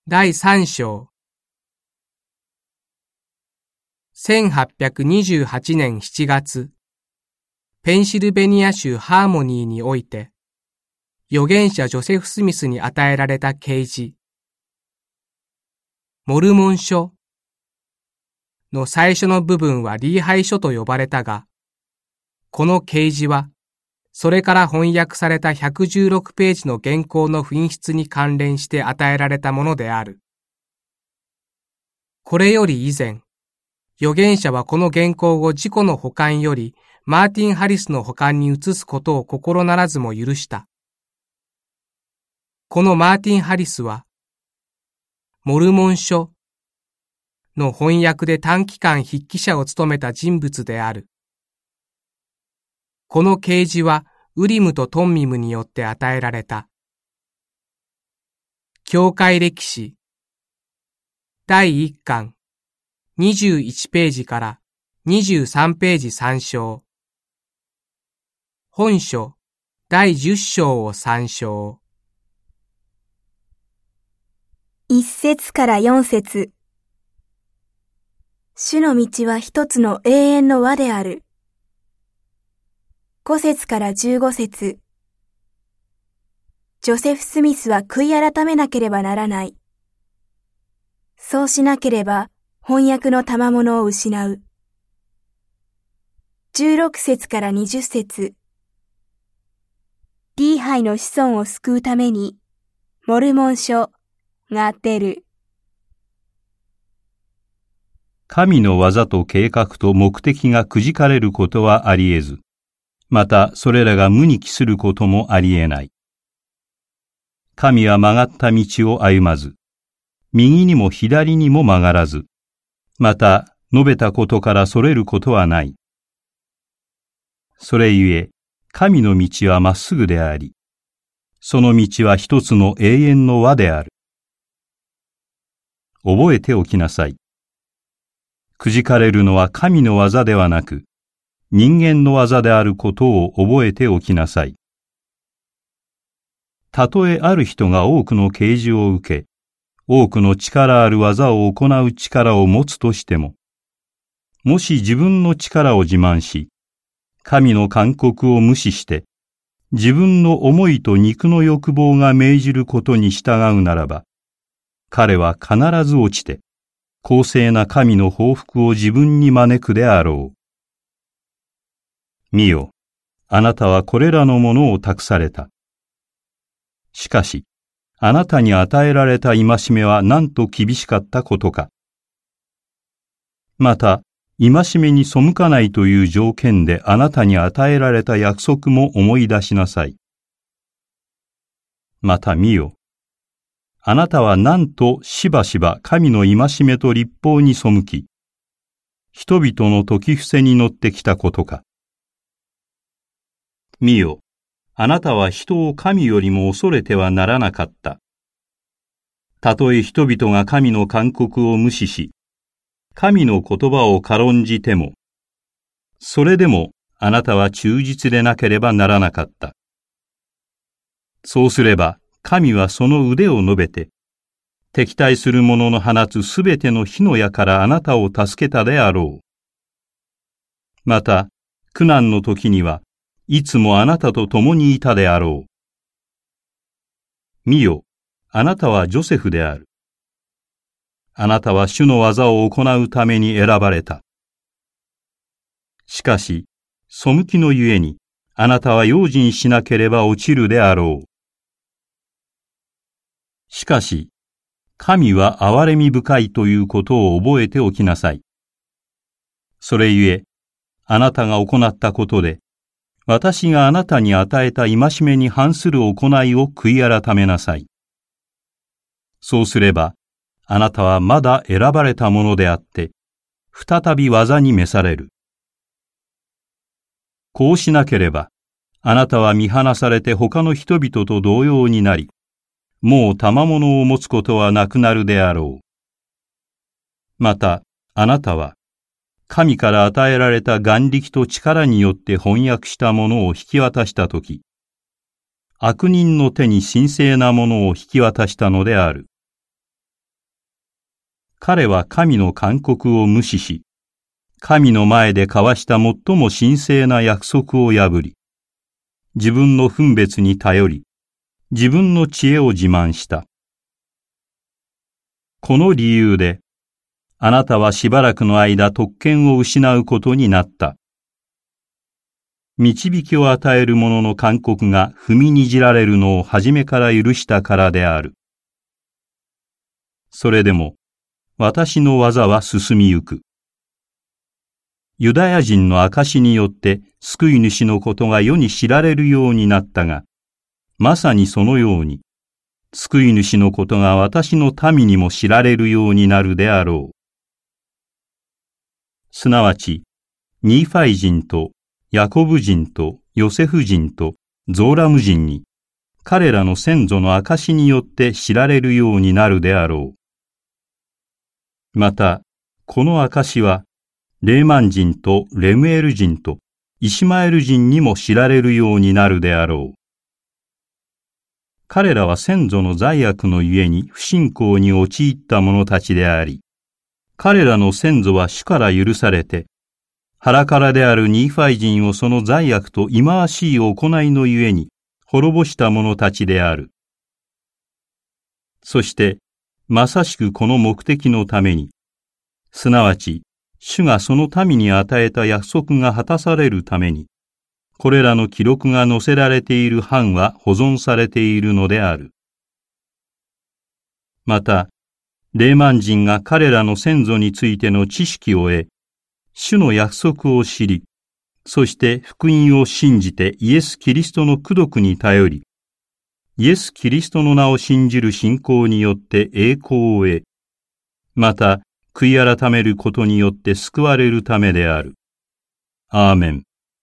第3章。1828年7月、ペンシルベニア州ハーモニーにおいて、預言者ジョセフ・スミスに与えられた啓示。モルモン書の最初の部分はリーハイ書と呼ばれたが、この啓示は、それから翻訳された116ページの原稿の紛失に関連して与えられたものである。これより以前、預言者はこの原稿を自己の保管よりマーティン・ハリスの保管に移すことを心ならずも許した。このマーティン・ハリスは、モルモン書の翻訳で短期間筆記者を務めた人物である。この啓示はウリムとトンミムによって与えられた。教会歴史第1巻21ページから23ページ参照。本書第10章を参照。 1節から4節。主の道は一つの永遠の輪である。5節から15節。ジョセフ・スミスは悔い改めなければならない。そうしなければ翻訳の賜物を失う。16節から20節。リーハイの子孫を救うために、モルモン書が出る。 神の技と計画と目的がくじかれることはあり得ず、またそれらが無に帰することもあり得ない。神は曲がった道を歩まず、右にも左にも曲がらず、また述べたことからそれることはない。それゆえ、神の道はまっすぐであり、その道は一つの永遠の輪である。覚えておきなさい。くじかれるのは神の技ではなく、人間の技であることを覚えておきなさい。たとえある人が多くの啓示を受け、多くの力ある技を行う力を持つとしても、もし自分の力を自慢し、神の勧告を無視して、自分の思いと肉の欲望が命じることに従うならば、彼は必ず落ちて、公正な神の報復を自分に招くであろう。見よ、あなたはこれらのものを託された。しかし、あなたに与えられた戒めはなんと厳しかったことか。また、戒めに背かないという条件であなたに与えられた約束も思い出しなさい。また見よ、あなたはなんとしばしば神の戒めと律法に背き、人々の説き伏せに乗ってきたことか。見よ、あなたは人を神よりも恐れてはならなかった。たとえ人々が神の勧告を無視し、神の言葉を軽んじても、それでもあなたは忠実でなければならなかった。そうすれば、神はその腕を伸べて、敵対する者の放つすべての火の矢からあなたを助けたであろう。また、苦難の時にはいつもあなたと共にいたであろう。見よ、あなたはジョセフである。あなたは主の技を行うために選ばれた。しかし、背きのゆえに、あなたは用心しなければ落ちるであろう。しかし、神は憐れみ深いということを覚えておきなさい。それゆえ、あなたが行ったことで、私があなたに与えた戒めに反する行いを悔い改めなさい。そうすれば、あなたはまだ選ばれたものであって、再び技に召される。こうしなければ、あなたは見放されて他の人々と同様になり、もう賜物を持つことはなくなるであろう。また、あなたは、神から与えられた眼力と力によって翻訳したものを引き渡したとき、悪人の手に神聖なものを引き渡したのである。 彼は神の勧告を無視し、神の前で交わした最も神聖な約束を破り、自分の分別に頼り、自分の知恵を自慢した。この理由で、あなたはしばらくの間特権を失うことになった。導きを与える者の勧告が踏みにじられるのを初めから許したからである。それでも、私の技は進みゆく。ユダヤ人の証によって救い主のことが世に知られるようになったが、まさにそのように、救い主のことが私の民にも知られるようになるであろう。すなわち、ニーファイ人とヤコブ人とヨセフ人とゾーラム人に、彼らの先祖の証によって知られるようになるであろう。また、この証は、レーマン人とレムエル人とイシマエル人にも知られるようになるであろう。彼らは先祖の罪悪のゆえに不信仰に陥った者たちであり、彼らの先祖は主から許されて、腹からであるニーファイ人をその罪悪と忌まわしい行いのゆえに滅ぼした者たちである。そして、まさしくこの目的のために、すなわち、主がその民に与えた約束が果たされるために、これらの記録が載せられている版は保存されているのである。また、レーマン人が彼らの先祖についての知識を得、主の約束を知り、そして福音を信じてイエス・キリストの功徳に頼り、イエス・キリストの名を信じる信仰によって栄光を得、また、悔い改めることによって救われるためである。アーメン。